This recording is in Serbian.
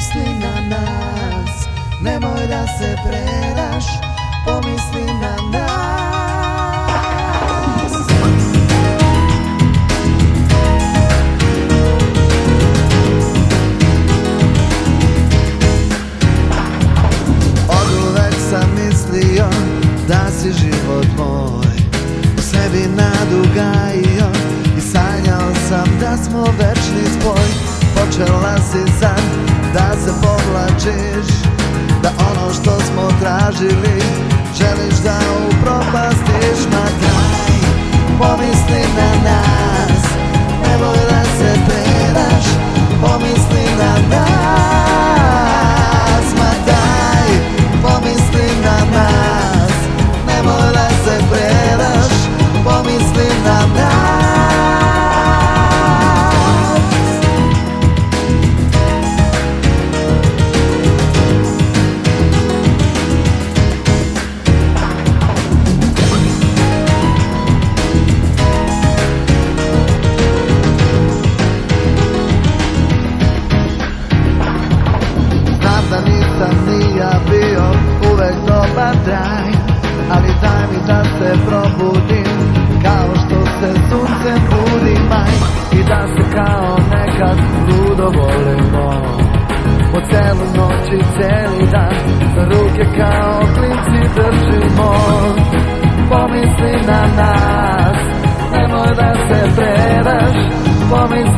Pomisli na nas, nemoj da se predaš. Pomisli na nas. Oduvek sam mislio da si život moj, u sebi nadu gajio i sanjao sam da smo večni spoj. Počela si san da se povlačiš, da ono što smo tražili želiš da upropastiš. Ma daj, pomisli na nas, nemoj da se predaš. Pomisli na nas, ma daj, pomisli na nas, nemoj da se predaš. Pomisli na nas. Bio uvek dobar draj, ali daj mi da se probudim, kao što se suncem budi maj, i da se kao nekad ludo volimo po celu noć i celi dan, za ruke kao klinci držimo. Pomisli na nas, nemoj da se predaš. Pomisli